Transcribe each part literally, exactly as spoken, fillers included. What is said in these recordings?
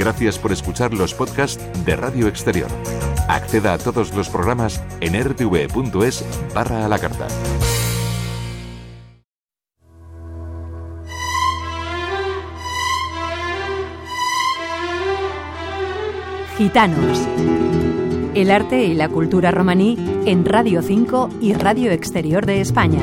Gracias por escuchar los podcasts de Radio Exterior. Acceda a todos los programas en r t v punto es barra a la carta. Gitanos. El arte y la cultura romaní en Radio cinco y Radio Exterior de España.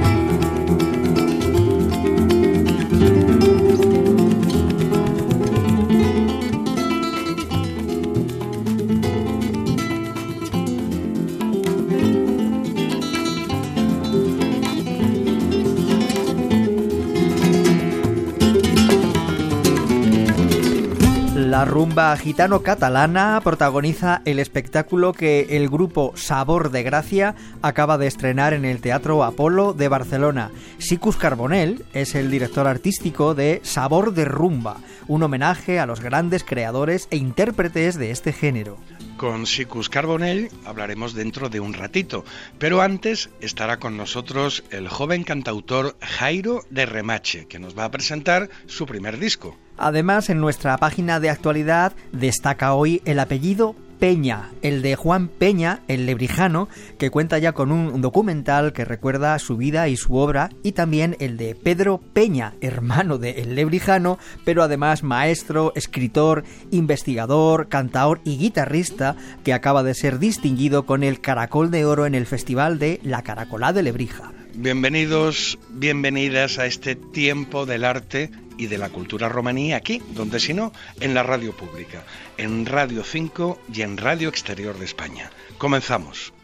La rumba gitano-catalana protagoniza el espectáculo que el grupo Sabor de Gracia acaba de estrenar en el Teatro Apolo de Barcelona. Sicus Carbonell es el director artístico de Sabor de Rumba, un homenaje a los grandes creadores e intérpretes de este género. Con Sicus Carbonell hablaremos dentro de un ratito, pero antes estará con nosotros el joven cantautor Jairo de Remache, que nos va a presentar su primer disco. Además, en nuestra página de actualidad destaca hoy el apellido Peña, el de Juan Peña, el lebrijano, que cuenta ya con un documental que recuerda su vida y su obra, y también el de Pedro Peña, hermano de El Lebrijano, pero además maestro, escritor, investigador, cantaor y guitarrista, que acaba de ser distinguido con el Caracol de Oro en el Festival de La Caracolá de Lebrija. Bienvenidos, bienvenidas a este tiempo del arte y de la cultura romaní aquí, donde si no, en la radio pública, en Radio cinco y en Radio Exterior de España. Comenzamos.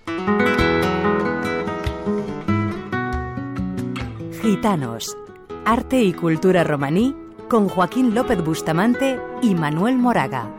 Gitanos, arte y cultura romaní con Joaquín López Bustamante y Manuel Moraga.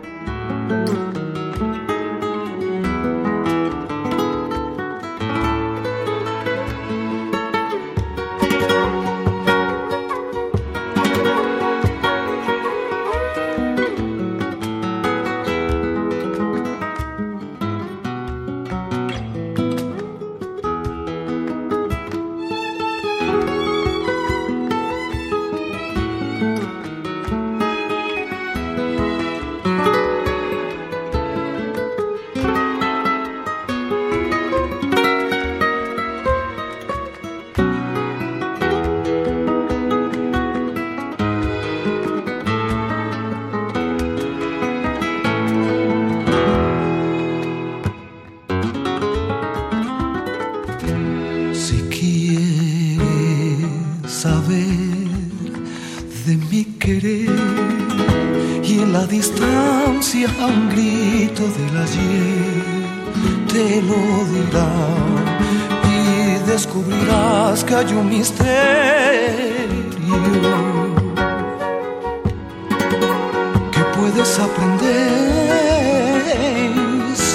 A un grito del ayer te lo dirá y descubrirás que hay un misterio que puedes aprender si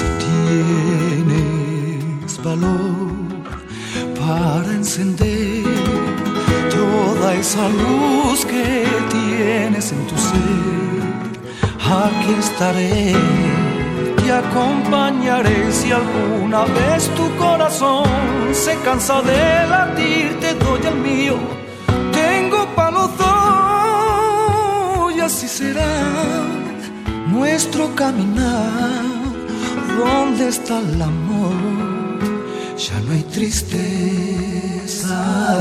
tienes valor para encender toda esa luz que tienes en tu ser. Aquí estaré, te acompañaré si alguna vez tu corazón se cansa de latir, te doy el mío, tengo pa' los dos y así será nuestro caminar. ¿Dónde está el amor? Ya no hay tristeza.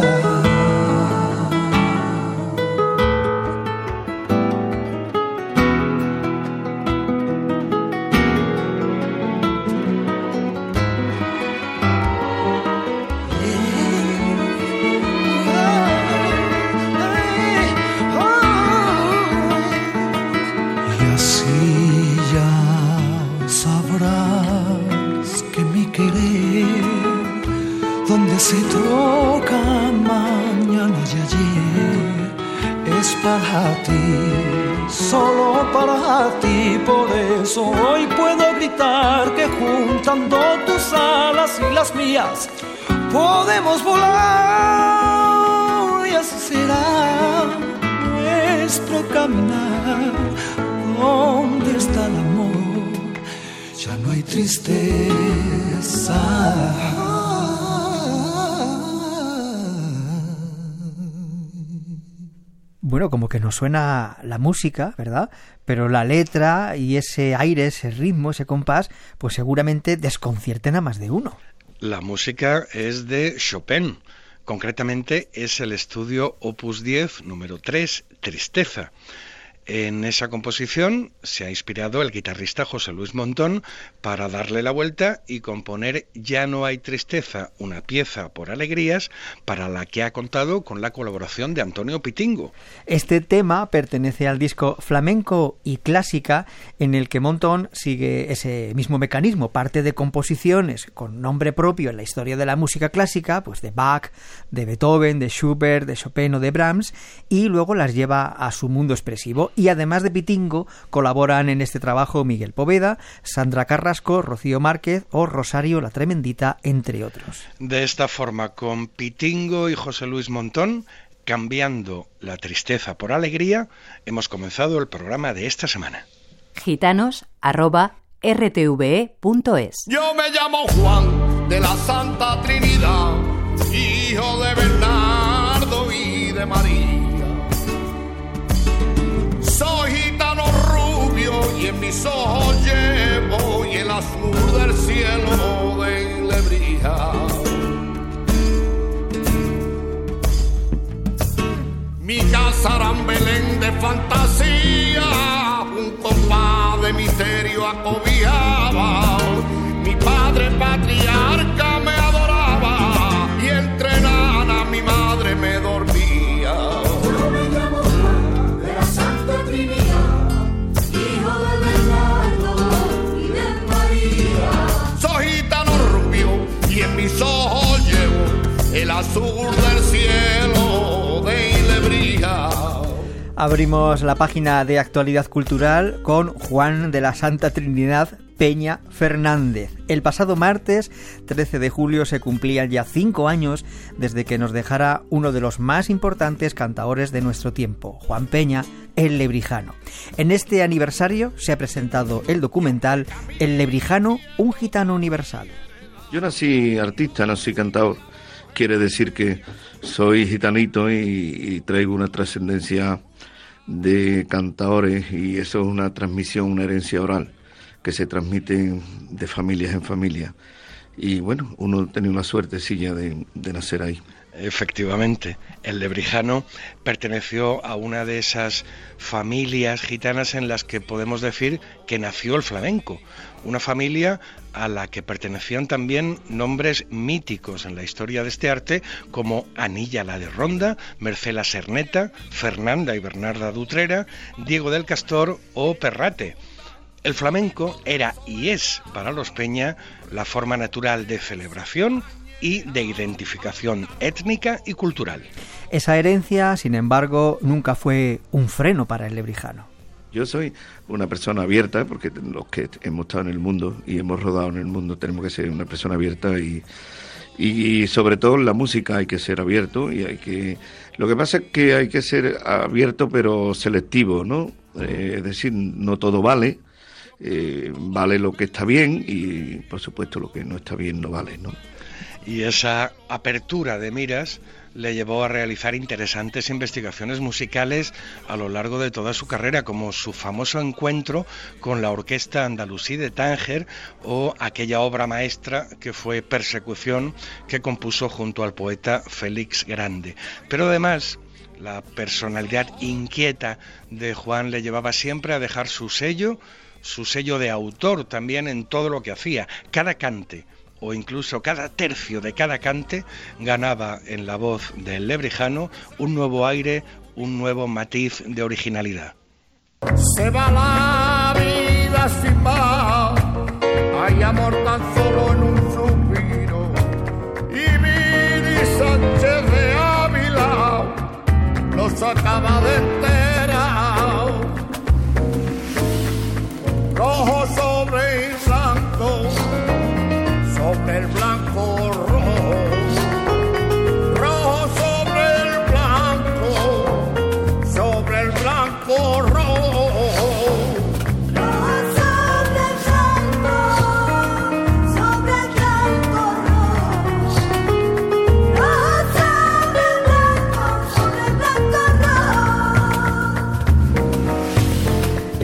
Se toca mañana y ayer es para ti, solo para ti. Por eso hoy puedo gritar que juntando tus alas y las mías podemos volar y así será nuestro caminar. ¿Dónde está el amor? Ya no hay tristeza. bueno, como que nos suena la música, ¿verdad? Pero la letra y ese aire, ese ritmo, ese compás, pues seguramente desconcierten a más de uno. La música es de Chopin. Concretamente es el estudio Opus diez, número tres, Tristeza. En esa composición se ha inspirado el guitarrista José Luis Montón para darle la vuelta y componer Ya no hay tristeza, una pieza por alegrías, para la que ha contado con la colaboración de Antonio Pitingo. Este tema pertenece al disco Flamenco y Clásica, en el que Montón sigue ese mismo mecanismo, parte de composiciones con nombre propio en la historia de la música clásica, pues de Bach, de Beethoven, de Schubert, de Chopin o de Brahms, y luego las lleva a su mundo expresivo. Y además de Pitingo, colaboran en este trabajo Miguel Poveda, Sandra Carrasco, Rocío Márquez o Rosario la Tremendita, entre otros. De esta forma, con Pitingo y José Luis Montón, cambiando la tristeza por alegría, hemos comenzado el programa de esta semana. Gitanos arroba r t v e punto es. Yo me llamo Juan de la Santa Trinidad, hijo de Bernardo y de María. Soy gitano rubio y en mis ojos llevo y el azul del cielo de Lebrija. Mi casa era un Belén de fantasía, un compás de misterio acobijaba. Mi padre patriarca me adoraba y entre nana mi madre me dormía. Y en mis ojos llevo el azul del cielo de Lebrija. Abrimos la página de actualidad cultural con Juan de la Santa Trinidad Peña Fernández. El pasado martes trece de julio se cumplían ya cinco años desde que nos dejara uno de los más importantes cantaores de nuestro tiempo, Juan Peña, el Lebrijano. En este aniversario se ha presentado el documental El Lebrijano, un gitano universal. Yo nací artista, nací cantador. Quiere decir que soy gitanito y, y traigo una trascendencia de cantadores, y eso es una transmisión, una herencia oral que se transmite de familias en familia. Y bueno, uno tiene una suertecilla de, de nacer ahí. Efectivamente, el Lebrijano perteneció a una de esas familias gitanas en las que podemos decir que nació el flamenco. Una familia a la que pertenecían también nombres míticos en la historia de este arte, como Anilla la de Ronda, Mercela Serneta, Fernanda y Bernarda Dutrera, Diego del Castor o Perrate. El flamenco era y es para los Peña la forma natural de celebración y de identificación étnica y cultural. Esa herencia, sin embargo, nunca fue un freno para el Lebrijano. Yo soy una persona abierta, porque los que hemos estado en el mundo y hemos rodado en el mundo tenemos que ser una persona abierta, y, y sobre todo en la música hay que ser abierto, y hay que... Lo que pasa es que hay que ser abierto pero selectivo, ¿no? Eh, es decir, no todo vale, eh, vale lo que está bien y por supuesto lo que no está bien no vale, ¿no? Y esa apertura de miras le llevó a realizar interesantes investigaciones musicales a lo largo de toda su carrera, como su famoso encuentro con la Orquesta Andalusí de Tánger o aquella obra maestra que fue Persecución, que compuso junto al poeta Félix Grande. Pero además, la personalidad inquieta de Juan le llevaba siempre a dejar su sello, su sello de autor también en todo lo que hacía. Cada cante o incluso cada tercio de cada cante ganaba en la voz del Lebrijano un nuevo aire, un nuevo matiz de originalidad. Se va la vida sin más, hay amor tan solo en un suspiro, y Viri Sánchez de Ávila los acaba de enterar. Rojo sobre el blanco, sobre el blanco rojo, rojo sobre el blanco, sobre el blanco rojo, rojo sobre el blanco, sobre el blanco rojo, rojo sobre el blanco, sobre el blanco rojo.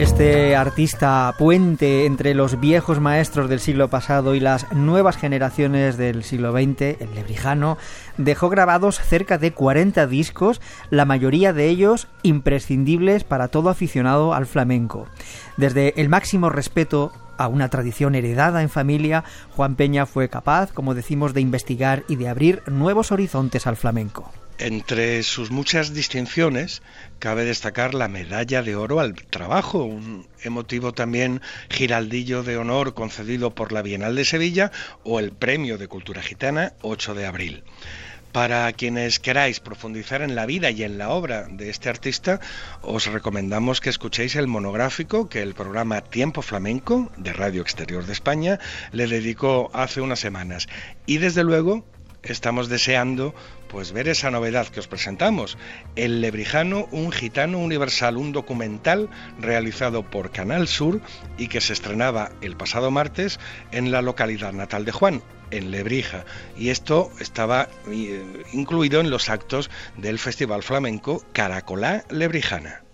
Este artista puente entre los viejos maestros del siglo pasado y las nuevas generaciones del siglo veinte, el Lebrijano, dejó grabados cerca de cuarenta discos, la mayoría de ellos imprescindibles para todo aficionado al flamenco. Desde el máximo respeto a una tradición heredada en familia, Juan Peña fue capaz, como decimos, de investigar y de abrir nuevos horizontes al flamenco. Entre sus muchas distinciones, cabe destacar la medalla de oro al trabajo, un emotivo también giraldillo de honor concedido por la Bienal de Sevilla, o el Premio de Cultura Gitana, ocho de abril. Para quienes queráis profundizar en la vida y en la obra de este artista, os recomendamos que escuchéis el monográfico que el programa Tiempo Flamenco de Radio Exterior de España le dedicó hace unas semanas. Y desde luego estamos deseando pues ver esa novedad que os presentamos, El Lebrijano, un gitano universal, un documental realizado por Canal Sur y que se estrenaba el pasado martes en la localidad natal de Juan, en Lebrija, y esto estaba eh, incluido en los actos del Festival Flamenco Caracolá Lebrijana.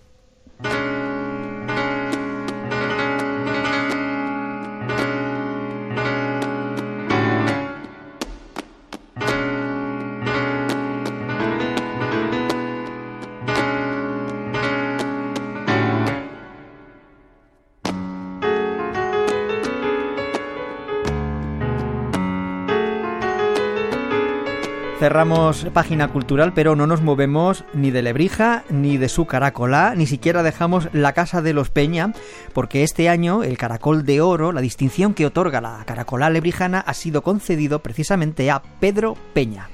Cerramos página cultural, pero no nos movemos ni de Lebrija, ni de su Caracolá, ni siquiera dejamos la Casa de los Peña, porque este año el Caracol de Oro, la distinción que otorga la Caracolá lebrijana, ha sido concedido precisamente a Pedro Peña.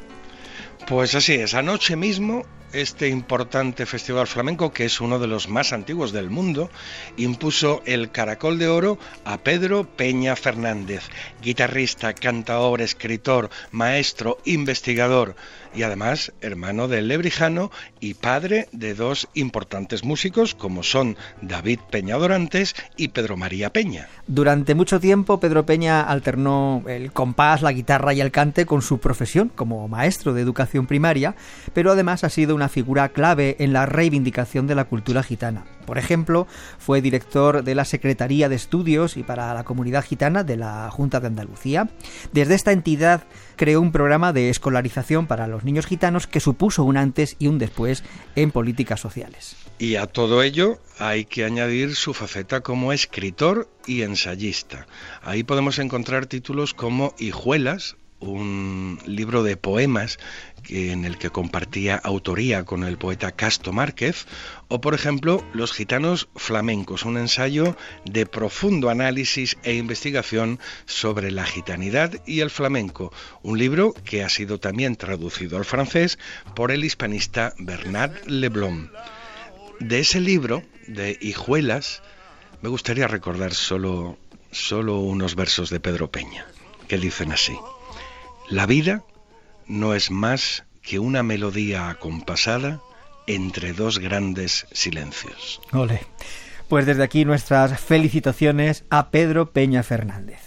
Pues así es, anoche mismo este importante festival flamenco, que es uno de los más antiguos del mundo, impuso el Caracol de Oro a Pedro Peña Fernández, guitarrista, cantaor, escritor, maestro, investigador y además hermano del Lebrijano y padre de dos importantes músicos como son David Peña Dorantes y Pedro María Peña. Durante mucho tiempo Pedro Peña alternó el compás, la guitarra y el cante con su profesión como maestro de educación primaria, pero además ha sido una figura clave en la reivindicación de la cultura gitana. Por ejemplo, fue director de la Secretaría de Estudios y para la Comunidad Gitana de la Junta de Andalucía. Desde esta entidad creó un programa de escolarización para los niños gitanos que supuso un antes y un después en políticas sociales. Y a todo ello hay que añadir su faceta como escritor y ensayista. Ahí podemos encontrar títulos como Hijuelas, un libro de poemas que, en el que compartía autoría con el poeta Casto Márquez, o por ejemplo Los gitanos flamencos, un ensayo de profundo análisis e investigación sobre la gitanidad y el flamenco, un libro que ha sido también traducido al francés por el hispanista Bernard Leblond. De ese libro, de Hijuelas, me gustaría recordar solo, solo unos versos de Pedro Peña, que dicen así: la vida no es más que una melodía acompasada entre dos grandes silencios. Ole. Pues desde aquí nuestras felicitaciones a Pedro Peña Fernández.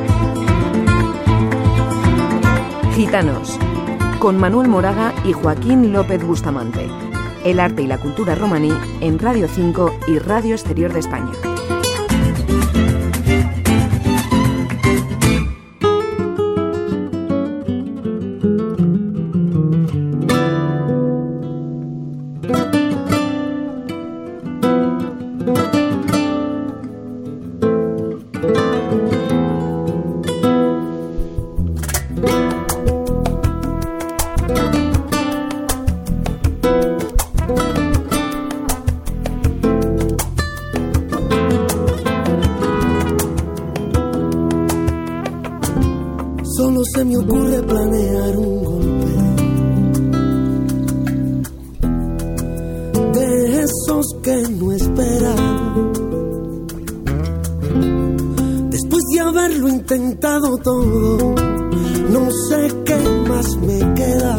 Gitanos, con Manuel Moraga y Joaquín López Bustamante. El arte y la cultura romaní en Radio cinco y Radio Exterior de España. Solo se me ocurre planear un golpe de esos que no esperan. Después de haberlo intentado todo, no sé qué más me queda.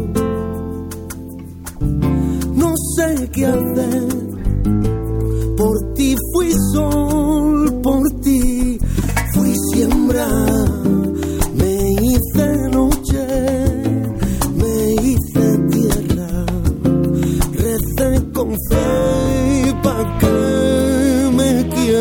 No sé qué hacer. Por ti fui sol, por ti fui siembra. Hice noche, me hice tierra, recé con fe pa' que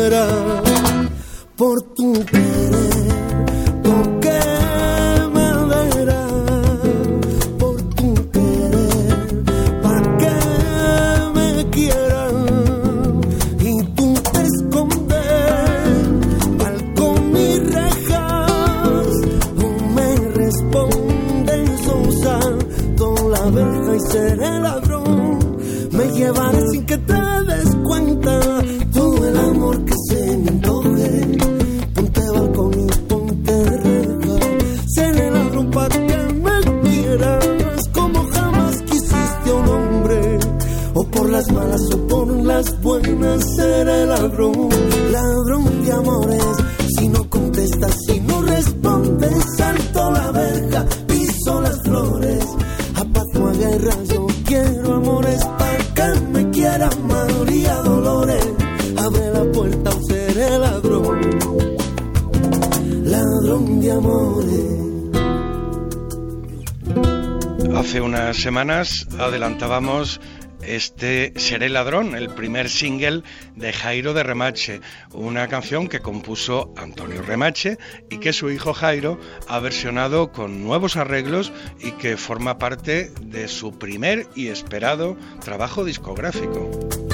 quiera, por tu querer, toque madera, por tu querer, pa' que me quieran, y tú te escondes, balcón y rejas, no me respondes, usando la verja y seré ladrón, me llevaré sin que te des cuenta, todo el amor que se me antoje, ponte balcón y ponte reja, seré ladrón pa' que me quieras, como jamás quisiste a un hombre, o por las malas o por las buenas, seré ladrón, ladrón de amores, si no contestas, si no respondes, salto la verja, piso las flores, a paz o a guerra, yo quiero amores, pa' que me quiera María Dolores, abre la puerta o seré ladrón, ladrón de amores. Hace unas semanas adelantábamos este Seré Ladrón, el primer single de Jairo de Remache, una canción que compuso Antonio Remache y que su hijo Jairo ha versionado con nuevos arreglos y que forma parte de su primer y esperado trabajo discográfico.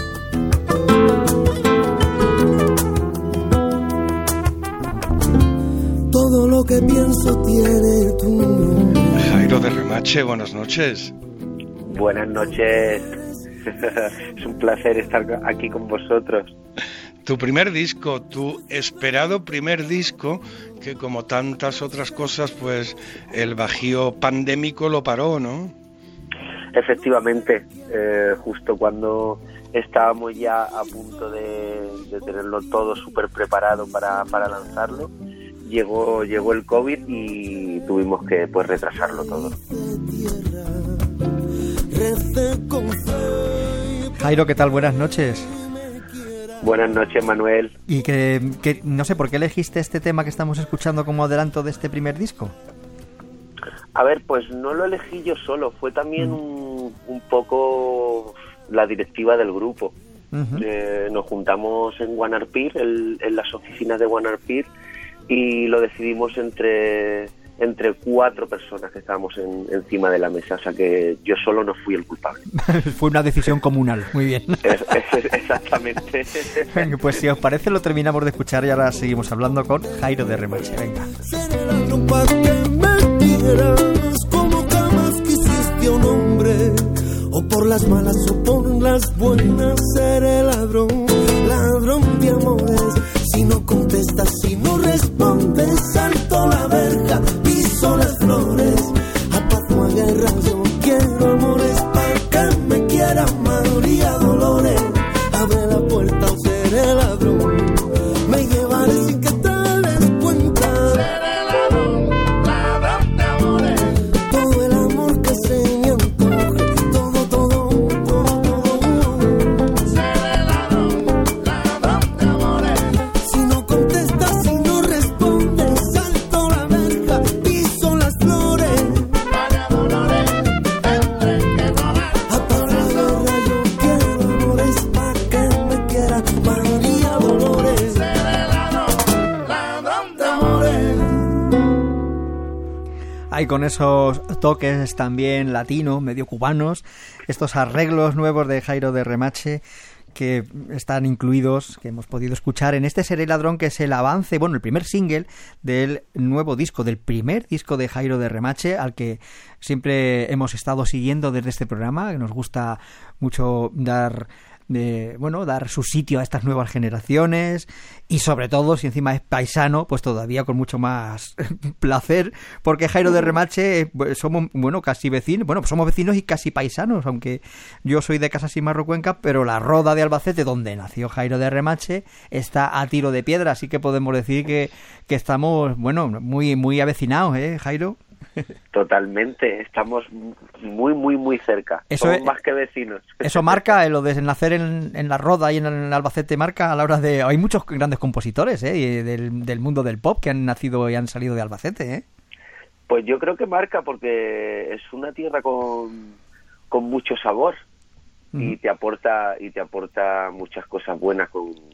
Todo lo que pienso tiene tu nombre. Jairo de Remache, buenas noches. Buenas noches. Es un placer estar aquí con vosotros. Tu primer disco, tu esperado primer disco, que como tantas otras cosas, pues el bajío pandémico lo paró, ¿no? Efectivamente, eh, justo cuando estábamos ya a punto de, de tenerlo todo súper preparado para, para lanzarlo, llegó llegó el COVID y tuvimos que pues retrasarlo todo. Jairo, ¿qué tal? Buenas noches. Buenas noches, Manuel. Y que, que no sé, ¿por qué elegiste este tema que estamos escuchando como adelanto de este primer disco? A ver, pues no lo elegí yo solo, fue también mm. un, un poco la directiva del grupo. Uh-huh. Eh, nos juntamos en Guanarpir, el, en las oficinas de Guanarpir, y lo decidimos entre... entre cuatro personas que estábamos en, encima de la mesa, o sea que yo solo no fui el culpable. Fue una decisión comunal, muy bien. Es, es, exactamente. Pues si os parece lo terminamos de escuchar y ahora seguimos hablando con Jairo de Remache, venga. Seré ladrón pa' que me quieras, como jamás quisiste a un hombre, o por las malas o por las buenas, seré ladrón, ladrón de amores, si no contestas, si no respondes, salto la verja, piso las flores, a paz o a guerra, yo quiero amores, pa' que me quiera María Dolores, abre la puerta o seré ladrón, me llevaré sin que te des cuenta, seré ladrón, ladrón de amores, todo el amor que se me antoje, todo, todo, todo, todo, seré ladrón, ladrón de amores, si no contestas, si no respondes, salto la verja, piso las flores, María Dolores, entre que no me apaga la guerra, yo quiero amores, pa' que me quiera María Dolores, seré ladrón, ladrón de amores. Hay con esos toques también latinos, medio cubanos, estos arreglos nuevos de Jairo de Remache que están incluidos, que hemos podido escuchar en este Seré Ladrón, que es el avance, bueno, el primer single del nuevo disco, del primer disco de Jairo de Remache, al que siempre hemos estado siguiendo desde este programa, que nos gusta mucho dar de, bueno, dar su sitio a estas nuevas generaciones y sobre todo, si encima es paisano, pues todavía con mucho más placer, porque Jairo de Remache somos, bueno, casi vecinos, bueno, pues somos vecinos y casi paisanos, aunque yo soy de Casas y Marrocuenca, pero la Roda de Albacete, donde nació Jairo de Remache, está a tiro de piedra, así que podemos decir que, que estamos, bueno, muy, muy avecinados, ¿eh, Jairo? Totalmente, estamos muy, muy, muy cerca. Eso Somos es, más que vecinos. Eso marca, lo de nacer en, en la Roda y en el Albacete marca a la hora de... Hay muchos grandes compositores ¿eh? del, del mundo del pop que han nacido y han salido de Albacete, ¿eh? Pues yo creo que marca porque es una tierra con, con mucho sabor uh-huh. y te aporta y te aporta muchas cosas buenas con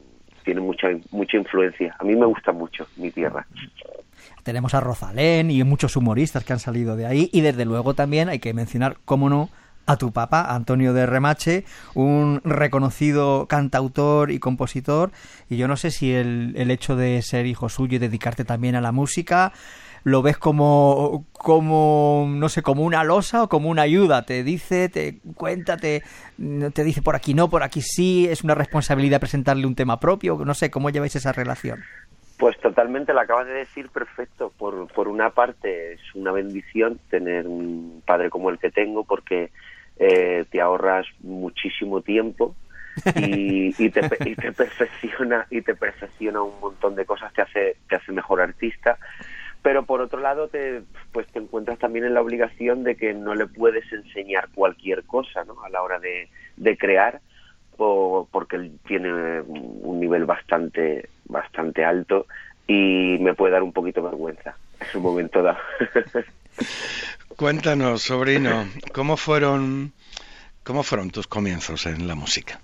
tiene mucha mucha influencia. A mí me gusta mucho mi tierra. Tenemos a Rosalén y muchos humoristas que han salido de ahí, y desde luego también hay que mencionar, cómo no, a tu papá, Antonio de Remache, un reconocido cantautor y compositor, y yo no sé si el, el hecho de ser hijo suyo y dedicarte también a la música, lo ves como, como, no sé, como una losa o como una ayuda. Te dice, te cuenta, te, te dice por aquí no, por aquí sí, es una responsabilidad presentarle un tema propio, no sé, ¿cómo lleváis esa relación? Pues totalmente, lo acabas de decir perfecto. Por, por una parte es una bendición tener un padre como el que tengo, porque eh, te ahorras muchísimo tiempo y, y, te, y te perfecciona y te perfecciona un montón de cosas, te hace te hace mejor artista. Pero por otro lado te pues te encuentras también en la obligación de que no le puedes enseñar cualquier cosa, ¿no?, a la hora de, de crear, o, porque él tiene un nivel bastante bastante alto y me puede dar un poquito de vergüenza en un momento dado. Cuéntanos, sobrino, ¿cómo fueron cómo fueron tus comienzos en la música?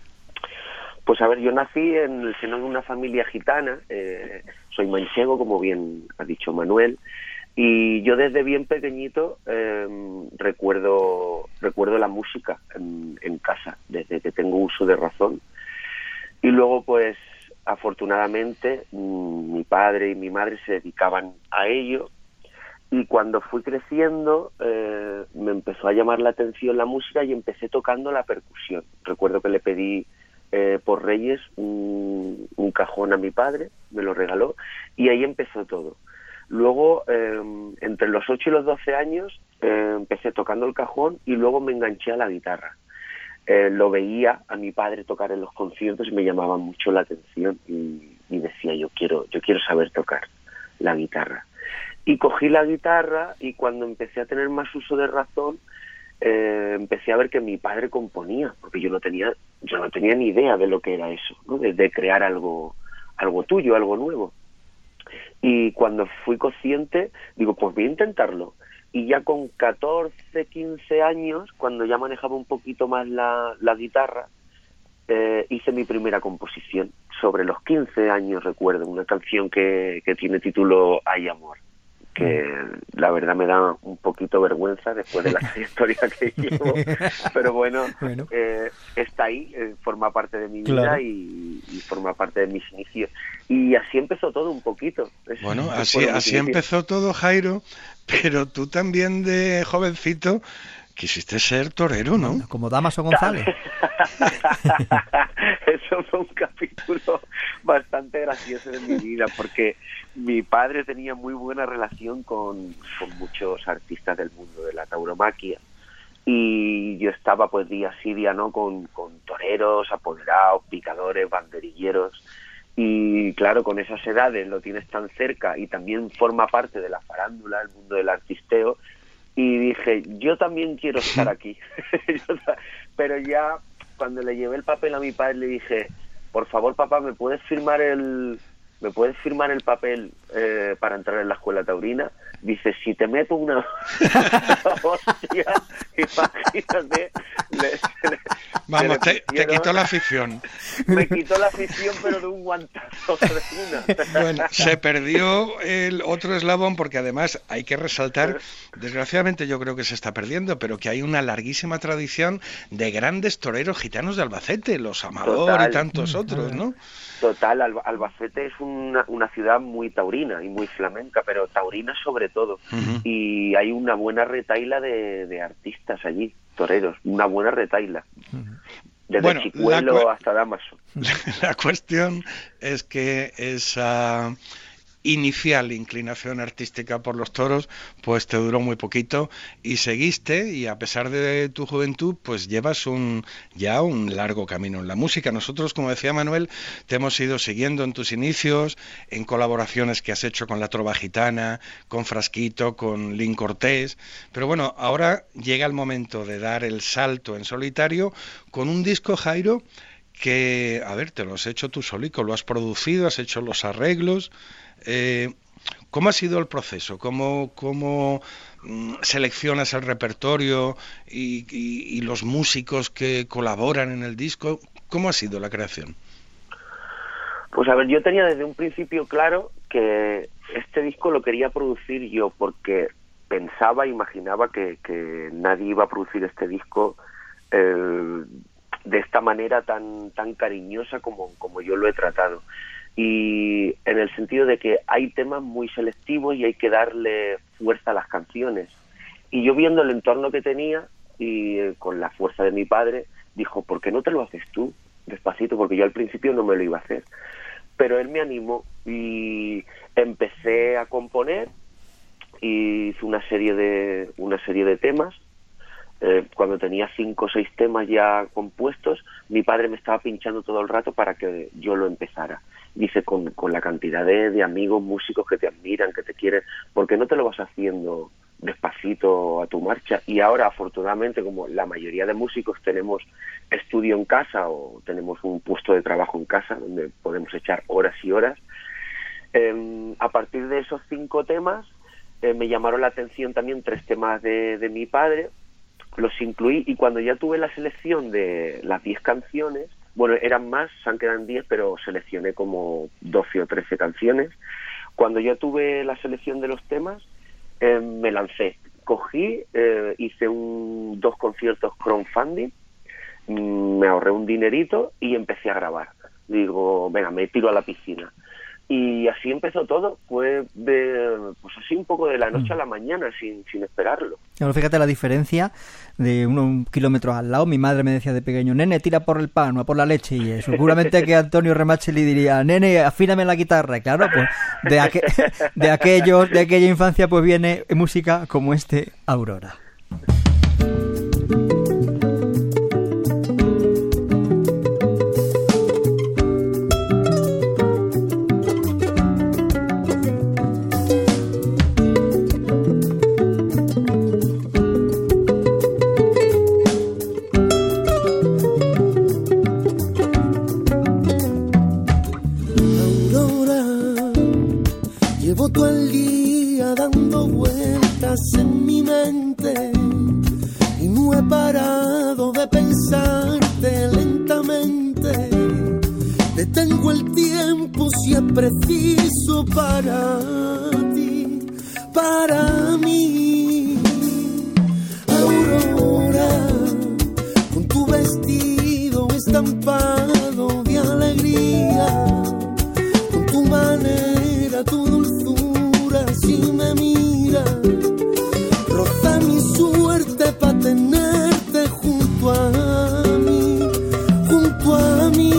Pues a ver, yo nací en el seno de una familia gitana, eh, soy manchego, como bien ha dicho Manuel, y yo desde bien pequeñito eh, recuerdo recuerdo la música en, en casa, desde que tengo uso de razón. Y luego, pues, afortunadamente, mi padre y mi madre se dedicaban a ello, y cuando fui creciendo eh, me empezó a llamar la atención la música y empecé tocando la percusión. Recuerdo que le pedí eh, por Reyes un, un cajón a mi padre, me lo regaló, y ahí empezó todo. Luego, eh, entre los ocho y los doce años, eh, empecé tocando el cajón y luego me enganché a la guitarra. Eh, lo veía a mi padre tocar en los conciertos y me llamaba mucho la atención, y, y decía, yo quiero, yo quiero saber tocar la guitarra. Y cogí la guitarra, y cuando empecé a tener más uso de razón, eh, empecé a ver que mi padre componía, porque yo no tenía, yo no tenía ni idea de lo que era eso, ¿no?, de, de crear algo, algo tuyo, algo nuevo. Y cuando fui consciente, digo, pues voy a intentarlo. Y ya con catorce, quince años, cuando ya manejaba un poquito más la, la guitarra, eh, hice mi primera composición. Sobre los quince años, recuerdo, una canción que, que tiene título Hay Amor, que la verdad me da un poquito vergüenza después de la trayectoria que llevo, pero bueno, bueno. Eh, está ahí, eh, forma parte de mi vida, claro. y, y forma parte de mis inicios. Y así empezó todo un poquito. Es, bueno, así, así empezó todo, Jairo, pero tú también de jovencito quisiste ser torero, ¿no? Bueno, como Damaso González. Eso fue un capítulo bastante gracioso de mi vida, porque mi padre tenía muy buena relación con, con muchos artistas del mundo de la tauromaquia, y yo estaba pues día sí día no con, con toreros, apoderados, picadores, banderilleros, y claro, con esas edades lo tienes tan cerca y también forma parte de la farándula, el mundo del artisteo, y dije, yo también quiero estar aquí. Pero ya cuando le llevé el papel a mi padre le dije, por favor papá, ¿me puedes firmar el me puedes firmar el papel eh, para entrar en la escuela taurina? Dice, si te meto una hostia, imagínate. Le, le, Vamos, te, te quitó la afición. Me quitó la afición, pero de un guantazo de una. Bueno, se perdió el otro eslabón, porque además hay que resaltar, desgraciadamente yo creo que se está perdiendo, pero que hay una larguísima tradición de grandes toreros gitanos de Albacete, los Amador Total. y tantos otros, ¿no? Total, Alba, Albacete es una, una ciudad muy taurina y muy flamenca, pero taurina sobre todo. Uh-huh. Y hay una buena retaila de, de artistas allí, toreros, una buena retaila. Uh-huh. Desde bueno, Chicuelo cu- hasta Damaso. La cuestión es que esa inicial inclinación artística por los toros pues te duró muy poquito y seguiste, y a pesar de tu juventud pues llevas un ya un largo camino en la música. Nosotros, como decía Manuel, te hemos ido siguiendo en tus inicios, en colaboraciones que has hecho con la Trova Gitana, con Frasquito, con Lin Cortés, pero bueno, ahora llega el momento de dar el salto en solitario con un disco, Jairo, que, a ver, te lo has hecho tú solico, lo has producido, has hecho los arreglos. Eh, ¿Cómo ha sido el proceso? ¿Cómo, cómo mm, seleccionas el repertorio y, y, y los músicos que colaboran en el disco? ¿Cómo ha sido la creación? Pues a ver, yo tenía desde un principio claro que este disco lo quería producir yo, porque pensaba, imaginaba que, que nadie iba a producir este disco eh, de esta manera tan tan cariñosa como, como yo lo he tratado. Y en el sentido de que hay temas muy selectivos y hay que darle fuerza a las canciones. Y yo, viendo el entorno que tenía y eh, con la fuerza de mi padre, dijo, ¿por qué no te lo haces tú despacito? Porque yo al principio no me lo iba a hacer. Pero él me animó y empecé a componer y hice una serie de una serie de temas. Eh, cuando tenía cinco o seis temas ya compuestos, mi padre me estaba pinchando todo el rato para que yo lo empezara. Dice, con, con la cantidad de, de amigos músicos que te admiran, que te quieren, ¿por qué no te lo vas haciendo despacito a tu marcha? Y ahora, afortunadamente, como la mayoría de músicos tenemos estudio en casa o tenemos un puesto de trabajo en casa donde podemos echar horas y horas, eh, a partir de esos cinco temas eh, me llamaron la atención también tres temas de, de mi padre, los incluí, y cuando ya tuve la selección de las diez canciones, bueno, eran más, se han quedado diez, pero seleccioné como doce o trece canciones. Cuando ya tuve la selección de los temas, eh, me lancé. Cogí, eh, hice un, dos conciertos crowdfunding, mmm, me ahorré un dinerito y empecé a grabar. Digo, venga, me tiro a la piscina. Y así empezó todo, fue de, pues así un poco de la noche a la mañana, sin, sin esperarlo. Bueno, fíjate la diferencia de unos kilómetros al lado. Mi madre me decía de pequeño, nene, tira por el pan, no por la leche, y eso. Seguramente que Antonio Remache le diría, nene, afíname la guitarra. Y claro, pues de, aqu de, aquellos, de aquella infancia pues viene música como este Aurora. Preciso para ti, para mí, Aurora, con tu vestido estampado de alegría, con tu manera, tu dulzura, si me miras, roza mi suerte para tenerte junto a mí, junto a mí.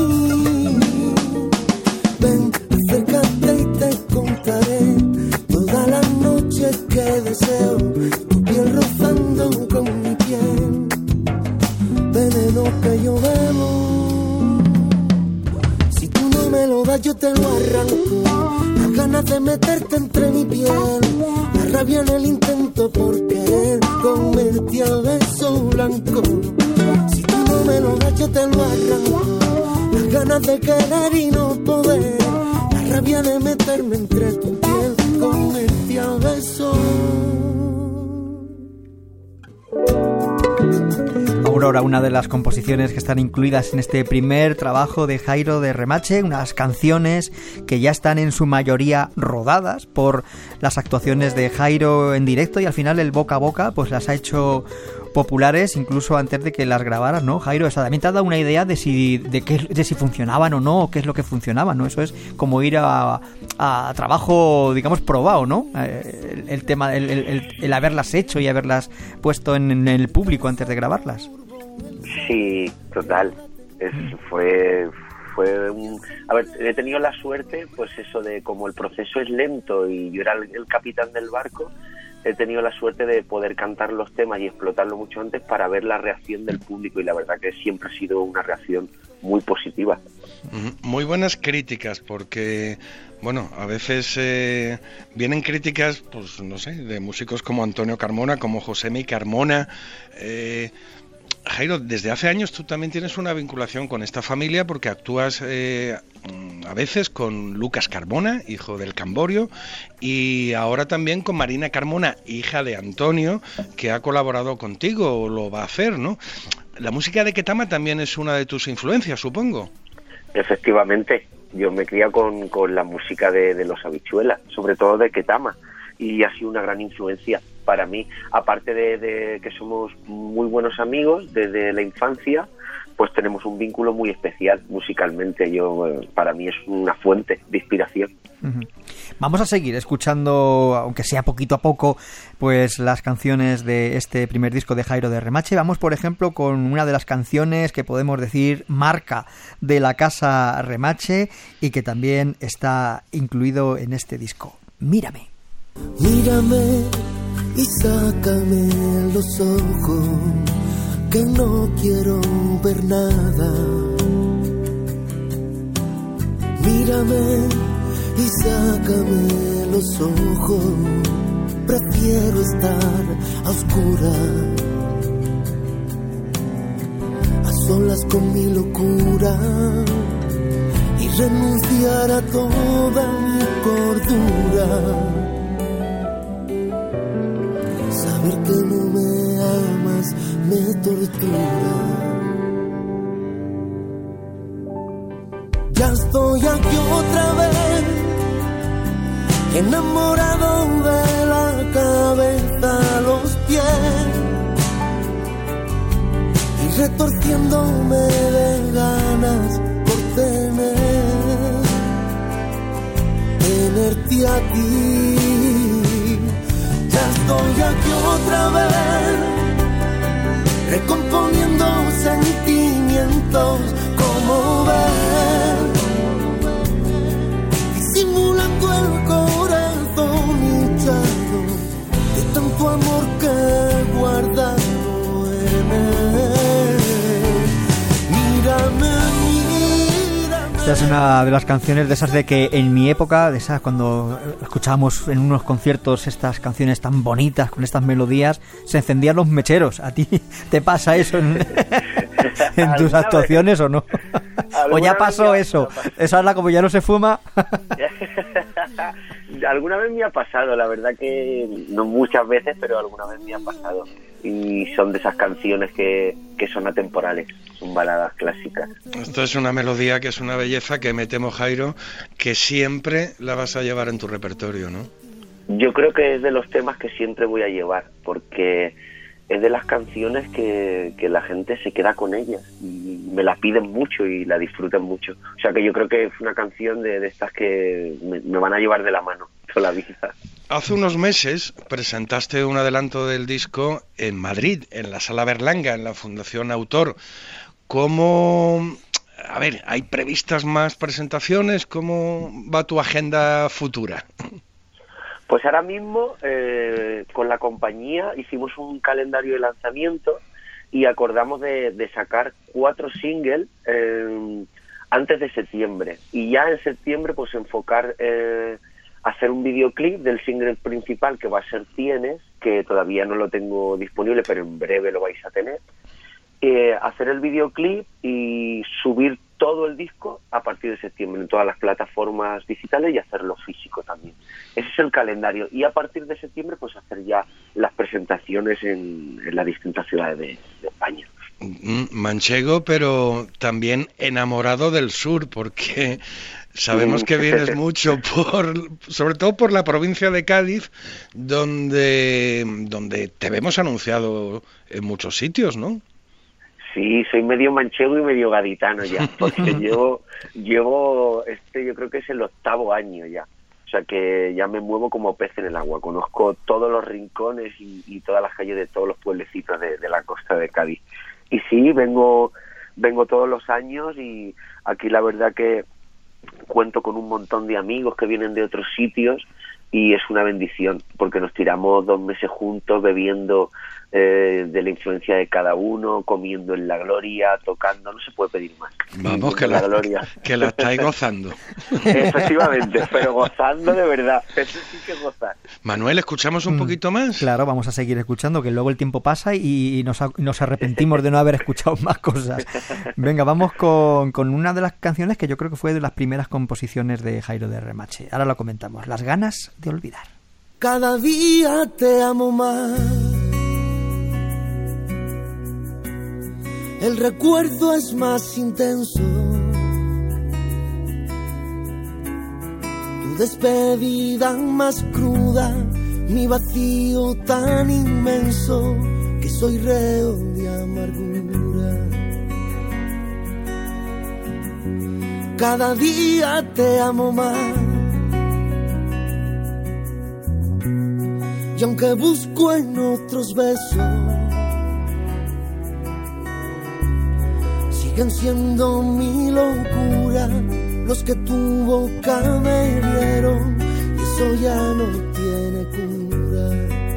Que deseo tu piel rozando con mi piel, veneno que yo bebo. Si tú no me lo das, yo te lo arranco. Las ganas de meterte entre mi piel, la rabia en el intento por querer comerte a beso blanco. Si tú no me lo das, yo te lo arranco. Las ganas de querer y no poder, la rabia de meterme entre tu piel, comerte a beso. Aurora, una de las composiciones que están incluidas en este primer trabajo de Jairo de Remache, unas canciones que ya están en su mayoría rodadas por las actuaciones de Jairo en directo, y al final el boca a boca pues las ha hecho populares incluso antes de que las grabaras, ¿no, Jairo? O sea, también te ha dado una idea de si de qué de si funcionaban o no, o qué es lo que funcionaba, ¿no? Eso es como ir a, a trabajo, digamos, probado, ¿no? El, el tema, el, el, el haberlas hecho y haberlas puesto en, en el público antes de grabarlas. Sí, total. Es, fue fue un... A ver, he tenido la suerte, pues eso de como el proceso es lento y yo era el, el capitán del barco, he tenido la suerte de poder cantar los temas y explotarlo mucho antes para ver la reacción del público, y la verdad que siempre ha sido una reacción muy positiva. Muy buenas críticas, porque bueno, a veces eh, vienen críticas, pues no sé, de músicos como Antonio Carmona, como Josemi Carmona. eh, Jairo, desde hace años tú también tienes una vinculación con esta familia, porque actúas eh, a veces con Lucas Carmona, hijo del Camborio, y ahora también con Marina Carmona, hija de Antonio, que ha colaborado contigo o lo va a hacer, ¿no? La música de Ketama también es una de tus influencias, supongo. Efectivamente, Yo me cría con, con la música de, de Los Habichuelas, sobre todo de Ketama, y ha sido una gran influencia para mí. Aparte de, de que somos muy buenos amigos desde la infancia, pues tenemos un vínculo muy especial musicalmente. Yo, eh, para mí es una fuente de inspiración. Uh-huh. Vamos a seguir escuchando, aunque sea poquito a poco, pues las canciones de este primer disco de Jairo de Remache. Vamos, por ejemplo, con una de las canciones que podemos decir marca de la casa Remache y que también está incluido en este disco. Mírame. Mírame y sácame los ojos, que no quiero ver nada. Mírame y sácame los ojos, prefiero estar a oscuras, a solas con mi locura y renunciar a toda mi cordura. Saber que no me amas me tortura. Ya estoy aquí otra vez, enamorado de la cabeza a los pies y retorciéndome de ganas por tener, tenerte a ti. Ya estoy aquí otra vez, recomponiendo sentimientos, como ves, disimulando el corazón hinchado de tanto amor que he guardado en él. Mírame, mírame. Esta es una de las canciones de esas de que en mi época, de esas cuando escuchábamos en unos conciertos estas canciones tan bonitas, con estas melodías, se encendían los mecheros. ¿A ti te pasa eso en, en tus actuaciones o no? ¿O ya pasó eso? Esa es la como ya no se fuma. Alguna vez me ha pasado, la verdad que no muchas veces, pero alguna vez me ha pasado. Y son de esas canciones que, que son atemporales, son baladas clásicas. Esto es una melodía que es una belleza que me temo, Jairo, que siempre la vas a llevar en tu repertorio, ¿no? Yo creo que es de los temas que siempre voy a llevar, porque es de las canciones que, que la gente se queda con ellas y me la piden mucho y la disfrutan mucho. O sea que yo creo que es una canción de, de estas que me, me van a llevar de la mano toda la vida. Hace unos meses presentaste un adelanto del disco en Madrid, en la Sala Berlanga, en la Fundación Autor. ¿Cómo, a ver, hay previstas más presentaciones? ¿Cómo va tu agenda futura? Pues ahora mismo eh, con la compañía hicimos un calendario de lanzamiento y acordamos de, de sacar cuatro singles eh, antes de septiembre. Y ya en septiembre pues enfocar... Eh, hacer un videoclip del single principal, que va a ser Tienes, que todavía no lo tengo disponible, pero en breve lo vais a tener. Eh, hacer el videoclip y subir todo el disco a partir de septiembre en todas las plataformas digitales y hacerlo físico también. Ese es el calendario. Y a partir de septiembre pues hacer ya las presentaciones en, en las distintas ciudades de, de España. Manchego, pero también enamorado del sur, porque sabemos que vienes mucho por, sobre todo por la provincia de Cádiz, donde, donde te vemos anunciado en muchos sitios, ¿no? Sí, soy medio manchego y medio gaditano ya, porque llevo, llevo, este yo creo que es el octavo año ya. O sea que ya me muevo como pez en el agua, conozco todos los rincones y, y todas las calles de todos los pueblecitos de, de la costa de Cádiz. Y sí, vengo, vengo todos los años y aquí la verdad que cuento con un montón de amigos que vienen de otros sitios y es una bendición porque nos tiramos dos meses juntos bebiendo eh, de la influencia de cada uno, comiendo en la gloria, tocando, no se puede pedir más. Vamos, que la, gloria. que la estáis gozando. Efectivamente, pero gozando de verdad, eso sí que gozar. Manuel, ¿escuchamos un mm, poquito más? Claro, vamos a seguir escuchando, que luego el tiempo pasa y nos, nos arrepentimos de no haber escuchado más cosas. Venga, vamos con, con una de las canciones que yo creo que fue de las primeras composiciones de Jairo de Remache. Ahora lo comentamos, Las ganas de olvidar. Cada día te amo más, el recuerdo es más intenso, despedida más cruda, mi vacío tan inmenso que soy reo de amargura. Cada día te amo más, y aunque busco en otros besos, siguen siendo mi locura los que tu boca me dieron, y eso ya no tiene cura.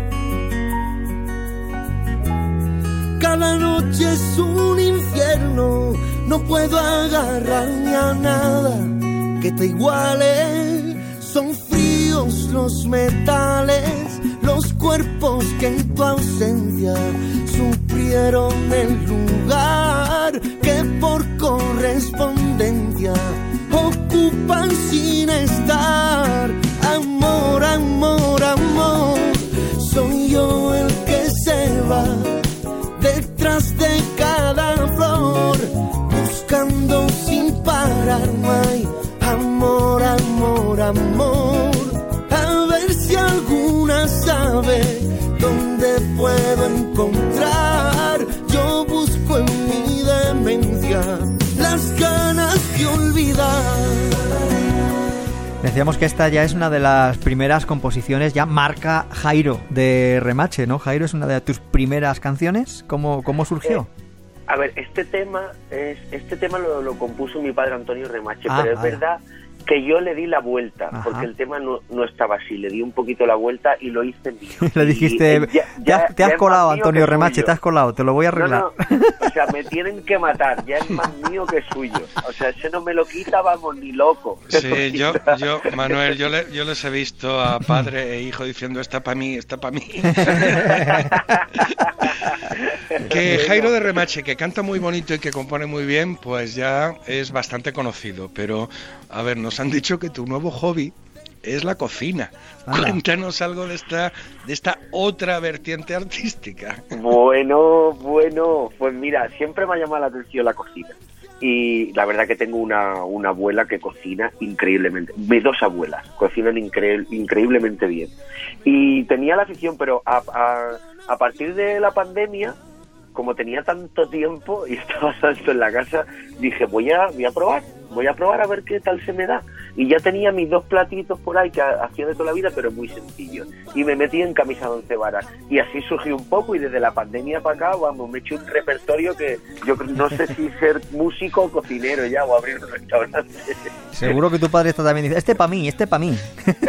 Cada noche es un infierno, no puedo agarrarme a nada que te iguale. Son fríos los metales, los cuerpos que en tu ausencia sufrieron el lugar que por correspondencia ocupan sin estar. Amor, amor, amor, soy yo el que se va detrás de cada flor, buscando sin parar, ay, amor, amor, amor. A ver si alguna sabe dónde puedo encontrar. Yo busco en mi demencia las ganas de olvidar. Decíamos que esta ya es una de las primeras composiciones, ya marca Jairo de Remache, ¿no? Jairo, es una de tus primeras canciones. ¿Cómo, cómo surgió? Eh, a ver, este tema es este tema lo, lo compuso mi padre Antonio Remache, ah, pero es vale. verdad que yo le di la vuelta, Ajá. porque el tema no, no estaba así, le di un poquito la vuelta y lo hice mío. Le dijiste, Y, eh, ya, te ya, has, te has ya es colado, más mío Antonio que Remache, suyo. te has colado, te lo voy a arreglar. No, no, o sea, me tienen que matar, ya es más mío que suyo. O sea, ese no me lo quita, vamos, ni loco. Sí, yo, yo, Manuel, yo, le, yo les he visto a padre e hijo diciendo, está para mí, está para mí. Que Jairo de Remache, que canta muy bonito y que compone muy bien, pues ya es bastante conocido. Pero, a ver, nos han dicho que tu nuevo hobby es la cocina. Anda. Cuéntanos algo de esta, de esta otra vertiente artística. Bueno, bueno, pues mira, siempre me ha llamado la atención la cocina. Y la verdad que tengo una, una abuela que cocina increíblemente. Mis dos abuelas cocinan incre- increíblemente bien. Y tenía la afición, pero a, a, a partir de la pandemia, como tenía tanto tiempo y estaba tanto en la casa, dije, voy a, voy a probar, voy a probar a ver qué tal se me da. Y ya tenía mis dos platitos por ahí que hacía de toda la vida, pero muy sencillos. Y me metí en camisa de once varas. Y así surgió un poco, y desde la pandemia para acá, vamos, me eché un repertorio que yo no sé si ser músico o cocinero ya, o abrir un restaurante. Seguro que tu padre está también diciendo, este para mí, este para mí.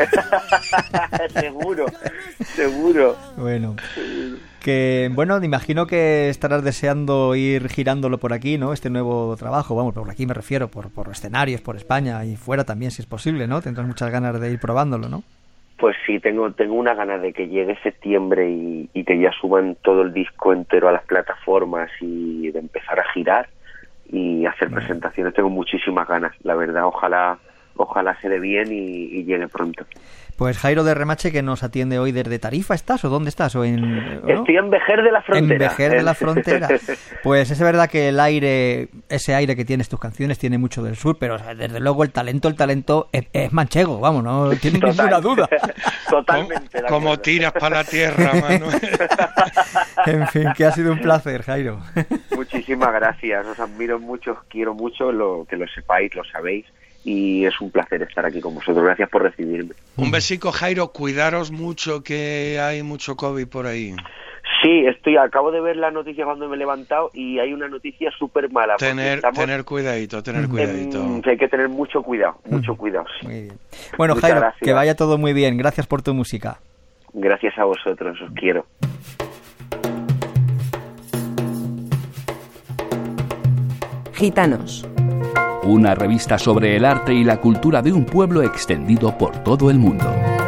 Seguro, seguro. Bueno, que bueno, me imagino que estarás deseando ir girándolo por aquí, ¿no? Este nuevo trabajo, vamos, por aquí me refiero, por, por escenarios, por España y fuera también, si es posible, ¿no? Tendrás muchas ganas de ir probándolo, ¿no? Pues sí, tengo tengo una ganas de que llegue septiembre y, y que ya suban todo el disco entero a las plataformas y de empezar a girar y hacer Bueno. presentaciones. Tengo muchísimas ganas, la verdad, ojalá ojalá se dé bien y, y llegue pronto. Pues Jairo de Remache, que nos atiende hoy desde Tarifa, ¿estás? ¿O dónde estás? ¿O en, ¿no? Estoy en Vejer de la Frontera. En Vejer de la Frontera. Pues es verdad que el aire, ese aire que tienes tus canciones tiene mucho del sur, pero o sea, desde luego el talento, el talento es, es manchego, vamos, no tiene Total. ninguna duda. Totalmente. de Como acuerdo. tiras para la tierra, Manuel. En fin, que ha sido un placer, Jairo. Muchísimas gracias, os admiro mucho, os quiero mucho, lo que lo sepáis, lo sabéis. Y es un placer estar aquí con vosotros. Gracias por recibirme. Un besico, Jairo, cuidaros mucho, que hay mucho COVID por ahí. Sí, estoy, acabo de ver la noticia cuando me he levantado y hay una noticia súper mala. porque Tener, estamos tener cuidadito, tener cuidadito. en- que hay que tener mucho cuidado, mucho cuidado. Sí. Muy bien. Bueno, Muchas Jairo, gracias. que vaya todo muy bien. Gracias por tu música. Gracias a vosotros, os quiero. Gitanos. Una revista sobre el arte y la cultura de un pueblo extendido por todo el mundo.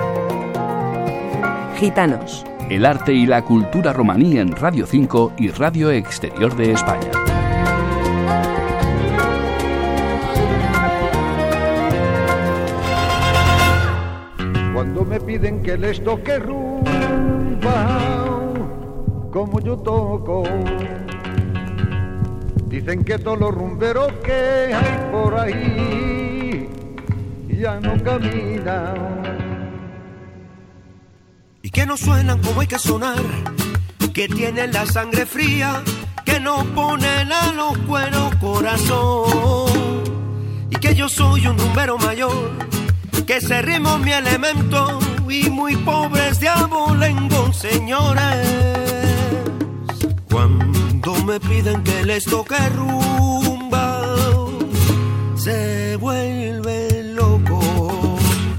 Gitanos. El arte y la cultura romaní en Radio cinco y Radio Exterior de España. Cuando me piden que les toque rumba, como yo toco, dicen que todos los rumberos que hay por ahí ya no camina. Y que no suenan como hay que sonar, que tienen la sangre fría, que no ponen a los cueros corazón. Y que yo soy un rumbero mayor, que ese ritmo es mi elemento, y muy pobres de abolengo, señores. Cuando me piden que les toque rumba, se vuelven locos.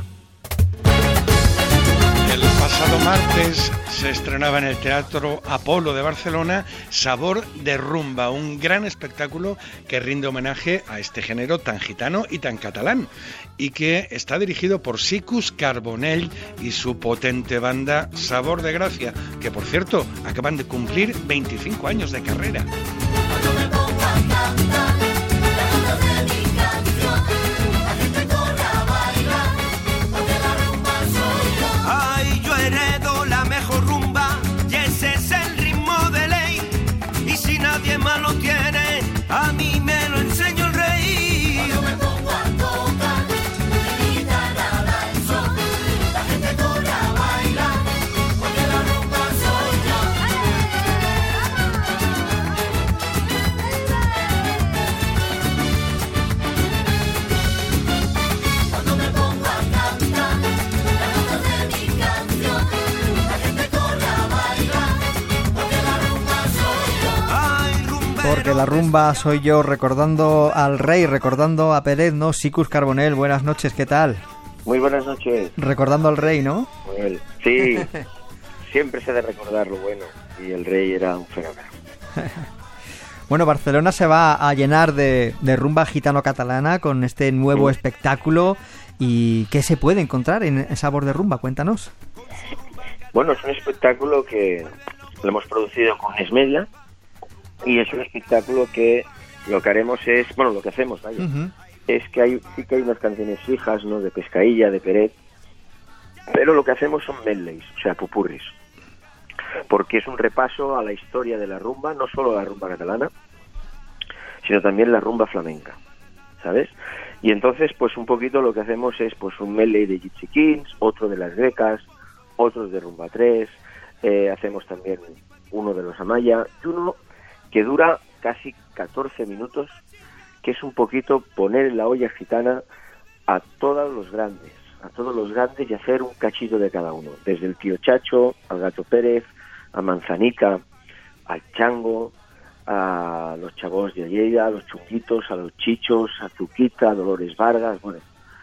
El pasado martes se estrenaba en el Teatro Apolo de Barcelona Sabor de Rumba, un gran espectáculo que rinde homenaje a este género tan gitano y tan catalán, y que está dirigido por Sicus Carbonell y su potente banda Sabor de Gracia, que por cierto acaban de cumplir veinticinco años de carrera. Ay, yo heredo la mejor rumba y ese es el ritmo de ley. Y si nadie más lo tiene, a mí me lo enseñó el rey. Cuando me pongo a tocar, mi guitarra da el son, la gente corre a bailar, porque la rumba soy yo. Cuando me pongo a cantar las notas de mi canción, la gente corre a bailar, porque la rumba soy yo. Ay, rumbero. Porque la rumba soy yo, recordando al rey, recordando a Pérez, ¿no? Sicus Carbonell, buenas noches, ¿qué tal? Muy buenas noches. Recordando al rey, ¿no? Manuel. Sí, siempre se ha de recordar lo bueno, y el rey era un fenómeno. Bueno, Barcelona se va a llenar de, de rumba gitano-catalana con este nuevo Mm. espectáculo. ¿Y qué se puede encontrar en Sabor de Rumba? Cuéntanos. Bueno, es un espectáculo que lo hemos producido con Esmedia, y es un espectáculo que lo que haremos es, bueno, lo que hacemos, vaya, Uh-huh. es que hay, sí que hay unas canciones fijas, ¿no?, de Pescailla, de Peret, pero lo que hacemos son medleys, o sea, pupurris, porque es un repaso a la historia de la rumba, no solo la rumba catalana, sino también la rumba flamenca, ¿sabes? Y entonces, pues un poquito lo que hacemos es pues un medley de Gypsy Kings, otro de las Grecas, otros de Rumba tres, eh, hacemos también uno de los Amaya, y uno que dura casi catorce minutos, que es un poquito poner en la olla gitana a todos los grandes, a todos los grandes y hacer un cachito de cada uno, desde el Tío Chacho, al Gato Pérez, a Manzanica, al Chango, a los Chavos de Lleida, a los Chunguitos, a los Chichos, a Zuquita, a Dolores Vargas, bueno,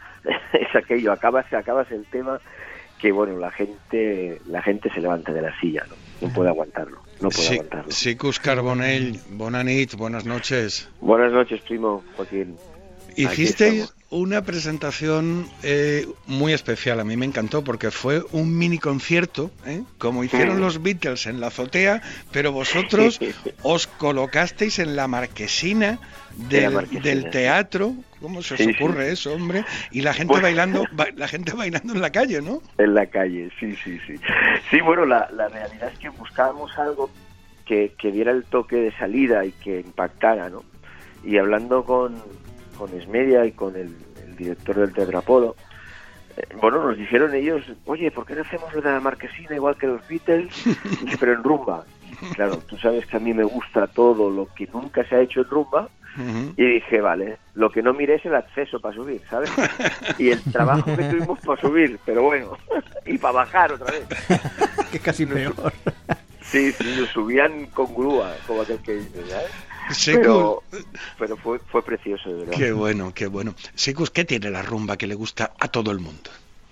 es aquello, acabas, acabas el tema que, bueno, la gente la gente se levanta de la silla, no, no puede aguantarlo, no puede Sí, aguantarlo. Sicus Carbonell, bona nit, buenas noches. Buenas noches, primo Joaquín. Aquí Hicisteis estamos. una presentación eh, muy especial, a mí me encantó porque fue un mini concierto, ¿eh? Como hicieron Mm. los Beatles en la azotea, pero vosotros os colocasteis en la marquesina del, la marquesina, del sí. teatro. ¿Cómo se os Sí, ocurre sí. eso, hombre? Y la gente Pues- bailando, ba- la gente bailando en la calle, ¿no? En la calle, sí, sí, sí. Sí, bueno, la, la realidad es que buscábamos algo que, que diera el toque de salida y que impactara, ¿no? Y hablando con, con Esmedia y con el, el director del Teatro Apolo, eh, bueno, nos dijeron ellos, oye, ¿por qué no hacemos lo de la marquesina igual que los Beatles, Dice, pero en rumba? Y claro, tú sabes que a mí me gusta todo lo que nunca se ha hecho en rumba, Ujú. y dije, vale, lo que no miré es el acceso para subir, ¿sabes? Y el trabajo que tuvimos para subir, pero bueno, y para bajar otra vez. Que es casi peor. Sí, sí, nos subían con grúa, como aquel que dice, ¿sabes? Sicus, Pero, pero fue, fue precioso, de verdad. qué bueno, qué bueno. Sicus, ¿qué tiene la rumba que le gusta a todo el mundo?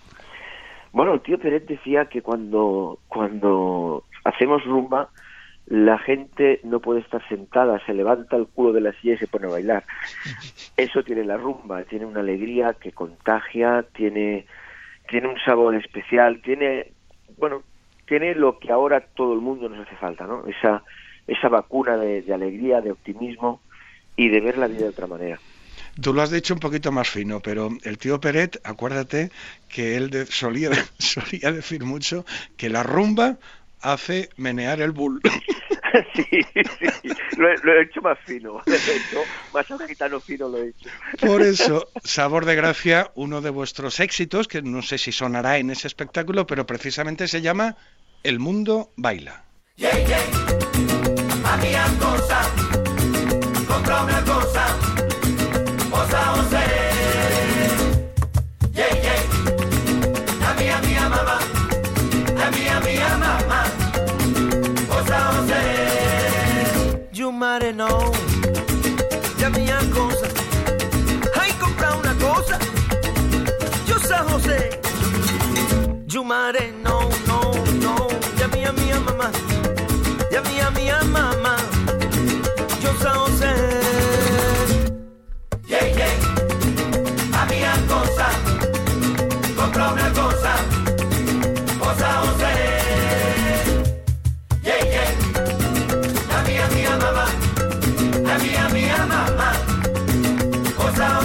Bueno, el tío Peret decía que cuando, cuando hacemos rumba, la gente no puede estar sentada, se levanta el culo de la silla y se pone a bailar. Eso tiene la rumba, tiene una alegría que contagia, tiene, tiene un sabor especial, tiene, bueno, tiene lo que ahora todo el mundo nos hace falta, ¿no? Esa, esa vacuna de, de alegría, de optimismo y de ver la vida de otra manera. Tú lo has dicho un poquito más fino, pero el tío Peret, acuérdate que él de- solía, solía decir mucho que la rumba hace menear el bull. Sí, sí, lo he, lo he hecho más fino, lo he hecho más un gitano fino lo he hecho. Por eso, Sabor de Gracia, uno de vuestros éxitos, que no sé si sonará en ese espectáculo, pero precisamente se llama El Mundo Baila. Yeah, yeah. A mí a cosa, compra una cosa, osa, José. Yeah, yeah. A mí, a mí, a mamá, a mí, a mí, a mamá, osa, José. You might know, ya mí a cosa, ay, compra una cosa, yo San José. You might know, no, no, ya mí, a mí, a mamá. Ya mía, mía, mamá, yo San José. Yeah, yeah, a mía cosa, compra una cosa, o San José. Yeah, yeah, a mía, mía, mamá, a mía, mía, mamá, o San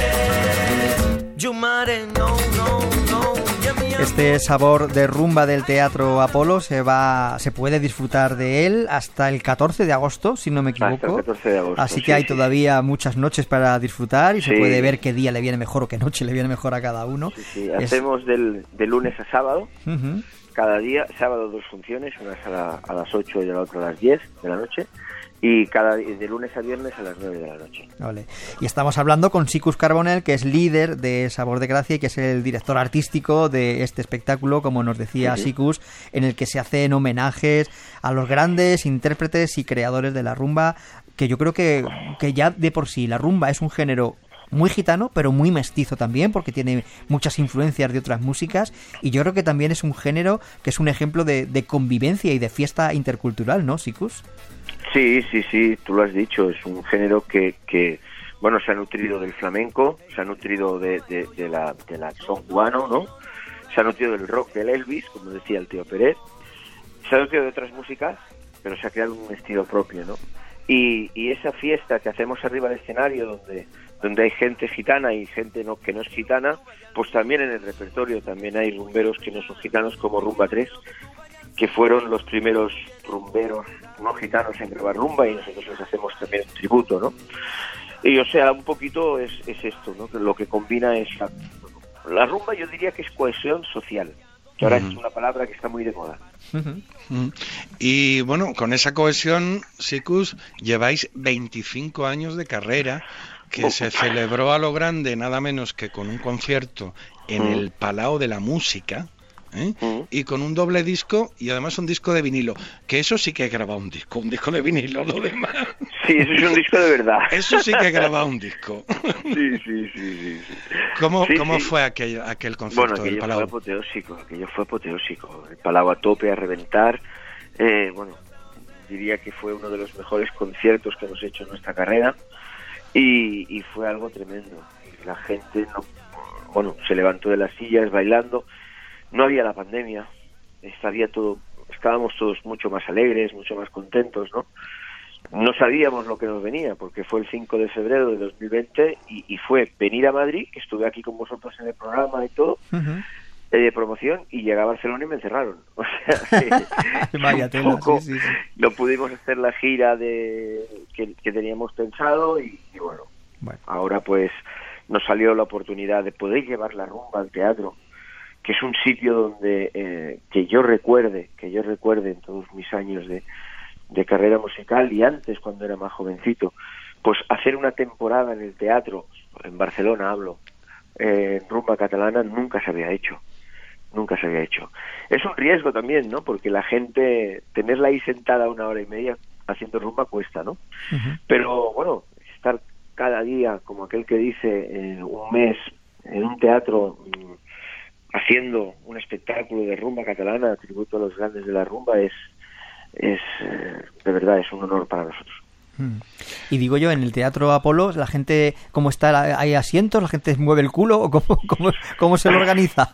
José. You mare, no, no, no. Este sabor de rumba del Teatro Apolo se va, se puede disfrutar de él hasta el catorce de agosto, si no me equivoco. Hasta el catorce de agosto. Así que sí, hay sí. todavía muchas noches para disfrutar y Sí. se puede ver qué día le viene mejor o qué noche le viene mejor a cada uno. Sí, sí. Es- Hacemos del, de lunes a sábado, Ujú. cada día, sábado dos funciones, una es a, la- a las ocho y la otra a las diez de la noche, y cada de lunes a viernes a las nueve de la noche. Vale. Y estamos hablando con Sicus Carbonell, que es líder de Sabor de Gracia y que es el director artístico de este espectáculo, como nos decía Sí, sí. Sicus, en el que se hacen homenajes a los grandes intérpretes y creadores de la rumba, que yo creo que, que ya de por sí la rumba es un género muy gitano, pero muy mestizo también, porque tiene muchas influencias de otras músicas, y yo creo que también es un género que es un ejemplo de, de convivencia y de fiesta intercultural, ¿no, Sicus? Sí, sí, sí, tú lo has dicho, es un género que, que bueno, se ha nutrido del flamenco, se ha nutrido de, de, de la, de la son cubano, ¿no? Se ha nutrido del rock del Elvis, como decía el tío Pérez, se ha nutrido de otras músicas, pero se ha creado un estilo propio, ¿no? Y, y esa fiesta que hacemos arriba del escenario, donde donde hay gente gitana y gente no que no es gitana, pues también en el repertorio también hay rumberos que no son gitanos, como Rumba tres, que fueron los primeros rumberos no gitanos en grabar rumba, y nosotros les hacemos también un tributo, ¿no? Y o sea, un poquito es, es esto, ¿no? Que lo que combina es la, la rumba, yo diría que es cohesión social, que ahora Ujú. es una palabra que está muy de moda. Mm. Y bueno, con esa cohesión, Sicus, lleváis veinticinco años de carrera, que se celebró a lo grande nada menos que con un concierto en Mm. el Palau de la Música, ¿eh? Mm. Y con un doble disco y además un disco de vinilo, que eso sí que he grabado un disco, un disco de vinilo, lo demás. Sí, eso es un disco de verdad. Eso sí que he grabado un disco. Sí, sí, sí, sí. sí. ¿Cómo, Sí, cómo sí. fue aquel, aquel concierto Bueno, del aquello fue Palau? apoteósico, aquello fue apoteósico. El Palau a tope, a reventar. Eh, bueno, diría que fue uno de los mejores conciertos que hemos hecho en nuestra carrera, y, y fue algo tremendo. La gente, no, bueno, se levantó de las sillas bailando. No había la pandemia, estaría todo, estábamos todos mucho más alegres, mucho más contentos, ¿no? No sabíamos lo que nos venía, porque fue el cinco de febrero de dos mil veinte y, y fue venir a Madrid, que estuve aquí con vosotros en el programa y todo, Ujú. eh, de promoción, y llegué a Barcelona y me encerraron. O sea, que Vaya un tela, poco sí, sí, sí. no pudimos hacer la gira de que, que teníamos pensado, y, y bueno, Bueno. ahora pues nos salió la oportunidad de poder llevar la rumba al teatro, que es un sitio donde eh, que yo recuerde, que yo recuerde en todos mis años de, de carrera musical, y antes cuando era más jovencito, pues hacer una temporada en el teatro, en Barcelona hablo, eh, en rumba catalana, nunca se había hecho, nunca se había hecho. Es un riesgo también, ¿no? Porque la gente, tenerla ahí sentada una hora y media haciendo rumba cuesta, ¿no? Ujú. Pero bueno, estar cada día, como aquel que dice, eh, un mes en un teatro mm, haciendo un espectáculo de rumba catalana, tributo a los grandes de la rumba, es, es eh, de verdad, es un honor para nosotros. Mm. Y digo yo, en el Teatro Apolo, la gente, ¿cómo está? ¿Hay asientos? ¿La gente mueve el culo? ¿O cómo, cómo, cómo se lo organiza?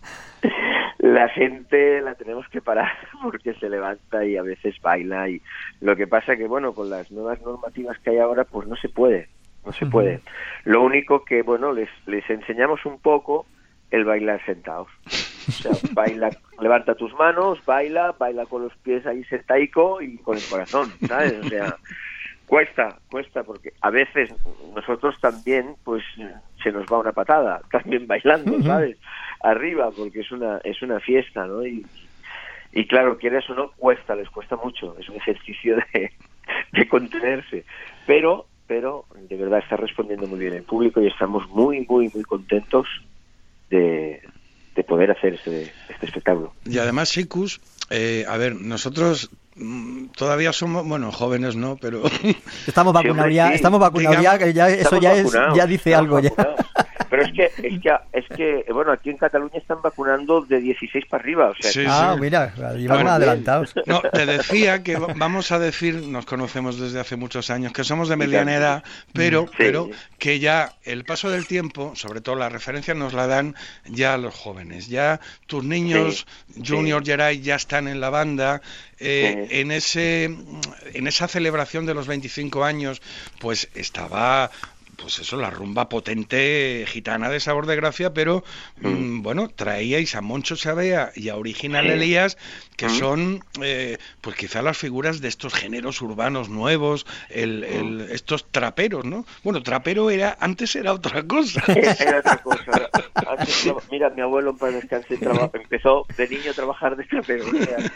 La gente la tenemos que parar porque se levanta y a veces baila, y lo que pasa que, bueno, con las nuevas normativas que hay ahora, pues no se puede, no se puede. Lo único que, bueno, les, les enseñamos un poco el bailar sentados. O sea, baila, levanta tus manos, baila, baila con los pies ahí sentaico y con el corazón, ¿sabes? O sea, cuesta, cuesta, porque a veces nosotros también, pues, se nos va una patada, también bailando, ¿sabes? Arriba, porque es una es una fiesta, ¿no? Y, y claro, quieres o no, cuesta, les cuesta mucho, es un ejercicio de, de contenerse, pero pero de verdad está respondiendo muy bien el público y estamos muy, muy, muy contentos de, de poder hacer este, este espectáculo. Y además, Sikus, eh, a ver, nosotros todavía somos, bueno, jóvenes no, pero... Estamos vacunados sí, ya, sí. estamos vacunados Digamos, ya, que ya eso ya es, ya dice algo ya. Pero es que, es que, es que, bueno, aquí en Cataluña están vacunando de dieciséis para arriba, o sea. Sí, ah, sí. Mira, iban bueno, adelantados. No, te decía que vamos a decir, nos conocemos desde hace muchos años, que somos de mediana edad, pero, sí. pero que ya el paso del tiempo, sobre todo la referencia nos la dan ya los jóvenes. Ya tus niños, sí, Junior, sí. Geray, ya están en la banda. Eh, sí. en ese en esa celebración de los veinticinco años, pues estaba... pues eso, la rumba potente gitana de Sabor de Gracia, pero mm. mmm, bueno, traíais a Moncho Chavea y a Original sí. Elías, que mm. son eh, pues quizá las figuras de estos géneros urbanos nuevos, el, el, estos traperos, ¿no? Bueno, trapero era, antes era otra cosa. Era otra cosa. Antes, mira, mi abuelo en paz descanse empezó de niño a trabajar de trapero.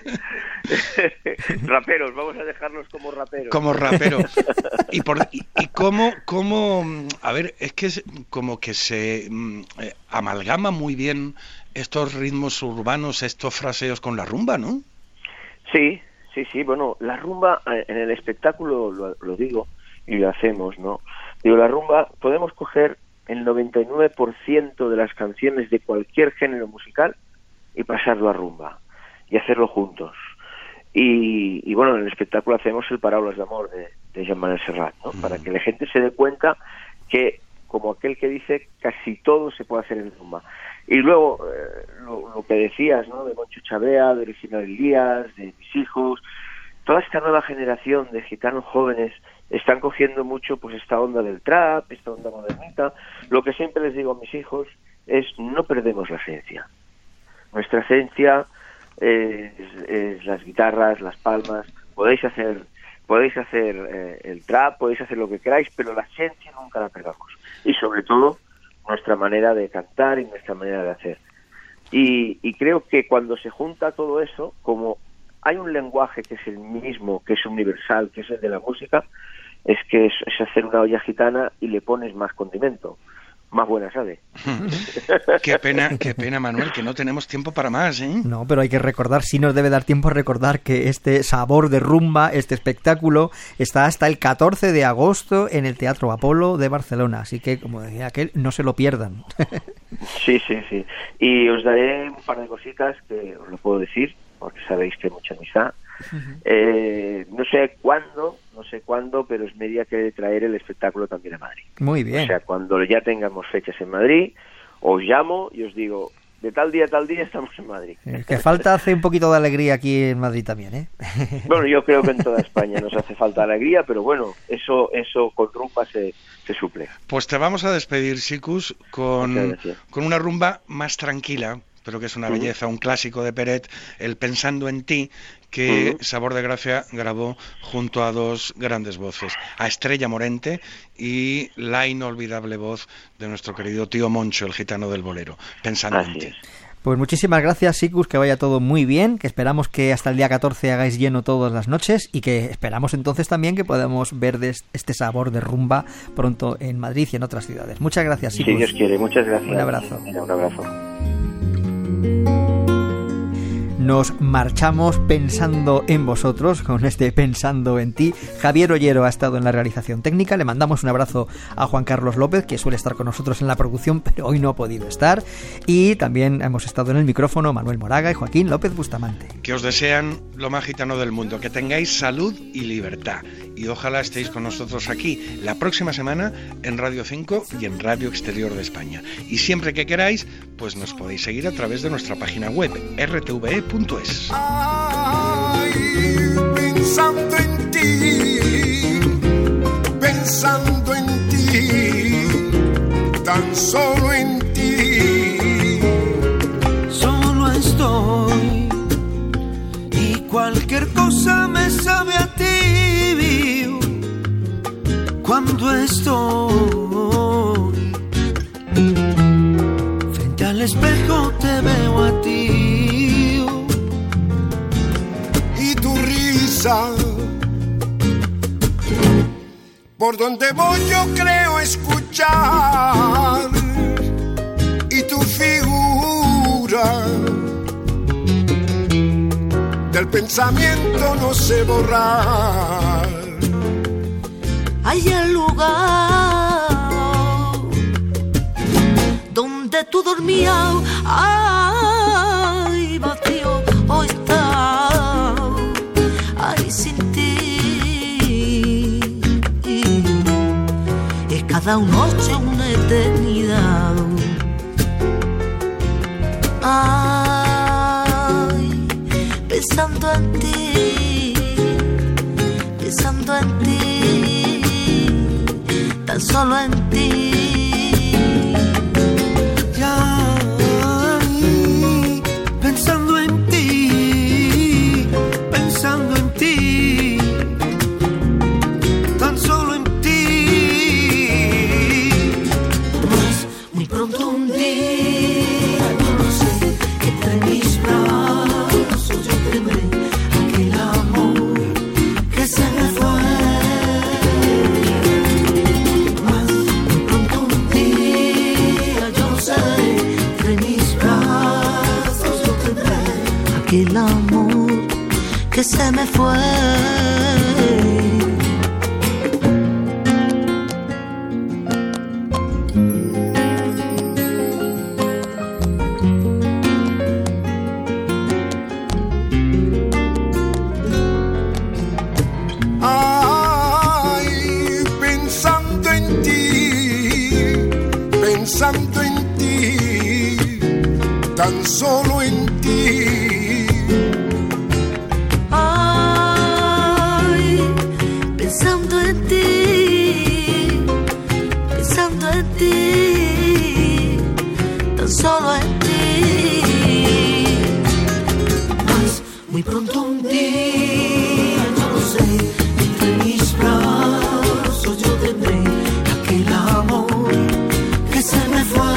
Raperos, vamos a dejarlos como raperos. Como raperos. Y, por, y, y cómo, cómo, a ver, es que es como que se eh, amalgama muy bien estos ritmos urbanos, estos fraseos con la rumba, ¿no? Sí, sí, sí, bueno, la rumba en el espectáculo lo, lo digo y lo hacemos, ¿no? Digo, la rumba, podemos coger el noventa y nueve por ciento de las canciones de cualquier género musical y pasarlo a rumba y hacerlo juntos. Y, y bueno, en el espectáculo hacemos el Paraules d'amor de, de Jean-Manuel Serrat, ¿no? Mm. Para que la gente se dé cuenta que, como aquel que dice, casi todo se puede hacer en rumba. Y luego, eh, lo, lo que decías, ¿no? De Moncho Chavea, de Original Elías, de mis hijos, toda esta nueva generación de gitanos jóvenes están cogiendo mucho pues esta onda del trap, esta onda modernita. Lo que siempre les digo a mis hijos es no perdemos la esencia. Nuestra esencia es, es las guitarras, las palmas. Podéis hacer podéis hacer eh, el trap, podéis hacer lo que queráis, pero la esencia nunca la perdamos. Y sobre todo nuestra manera de cantar y nuestra manera de hacer. Y, y creo que cuando se junta todo eso, como hay un lenguaje que es el mismo, que es universal, que es el de la música, es que es, es hacer una olla gitana y le pones más condimento, más buena sabe. Qué pena, qué pena, Manuel, que no tenemos tiempo para más, ¿eh? No, pero hay que recordar, sí nos debe dar tiempo a recordar que este Sabor de Rumba, este espectáculo, está hasta el catorce de agosto en el Teatro Apolo de Barcelona, así que, como decía aquel, no se lo pierdan. Sí, sí, sí. Y os daré un par de cositas que os lo puedo decir, porque sabéis que hay mucha amistad. Uh-huh. Eh, no sé cuándo, no sé cuándo, pero es media que traer el espectáculo también a Madrid. Muy bien. O sea, cuando ya tengamos fechas en Madrid, os llamo y os digo, de tal día a tal día estamos en Madrid. Eh, que falta hace un poquito de alegría aquí en Madrid también, ¿eh? Bueno, yo creo que en toda España nos hace falta alegría, pero bueno, eso eso con rumba se, se suple. Pues te vamos a despedir, Sikus, con, con una rumba más tranquila, pero que es una belleza, uh-huh. un clásico de Peret, el Pensando en ti, que uh-huh. Sabor de Gracia grabó junto a dos grandes voces, a Estrella Morente y la inolvidable voz de nuestro querido tío Moncho, el gitano del bolero, Pensando Así en ti. Es. Pues muchísimas gracias, Sikus, que vaya todo muy bien, que esperamos que hasta el día catorce hagáis lleno todas las noches y que esperamos entonces también que podamos ver de este Sabor de Rumba pronto en Madrid y en otras ciudades. Muchas gracias, Sikus. Si Dios quiere, muchas gracias. Un abrazo. Mira, un abrazo. Nos marchamos pensando en vosotros, con este Pensando en ti. Javier Ollero ha estado en la realización técnica. Le mandamos un abrazo a Juan Carlos López, que suele estar con nosotros en la producción, pero hoy no ha podido estar. Y también hemos estado en el micrófono Manuel Moraga y Joaquín López Bustamante. Que os desean lo más gitano del mundo, que tengáis salud y libertad. Y ojalá estéis con nosotros aquí la próxima semana en Radio cinco y en Radio Exterior de España. Y siempre que queráis, pues nos podéis seguir a través de nuestra página web, r t v e punto es. Ay, pensando en ti, pensando en ti, tan solo en ti. Solo espejo te veo a ti. Y tu risa, por donde voy yo creo escuchar, y tu figura del pensamiento no sé borrar. Hay el lugar donde tú dormías, ay, vacío hoy está, ay, sin ti. Es cada noche una eternidad. Ay, pensando en ti, pensando en ti, tan solo en ti. Ay, pensando en ti, pensando en ti, tan solo en ti. Pues muy pronto un día, yo no sé, entre mis brazos yo tendré aquel amor que se me fue. Más muy pronto un día, yo no sé, entre mis brazos yo tendré aquel amor que se me fue. Ay, pensando en ti, pensando en ti, tan solo en ti. Ay, pensando en ti, pensando en ti, tan solo en ti. Mas muy pronto un día, yo no sé, entre mis brazos yo tendré aquel amor que se me fue.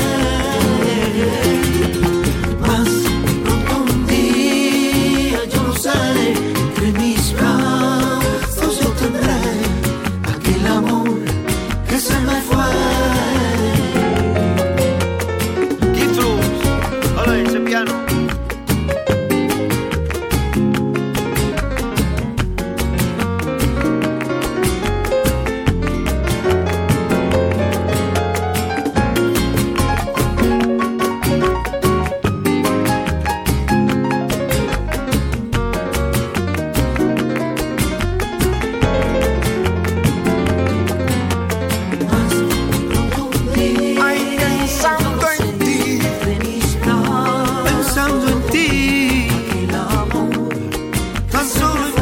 Mas muy pronto un día, yo no sé, entre mis brazos yo tendré aquel amor que se me fue. Keith Roots, hola, ese piano. Ay, pensando en ti, Pensando en ti, tan solo en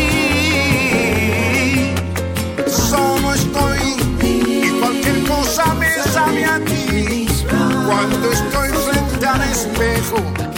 ti. solo estoy y cualquier cosa me sabe a ti. Cuando estoy frente al espejo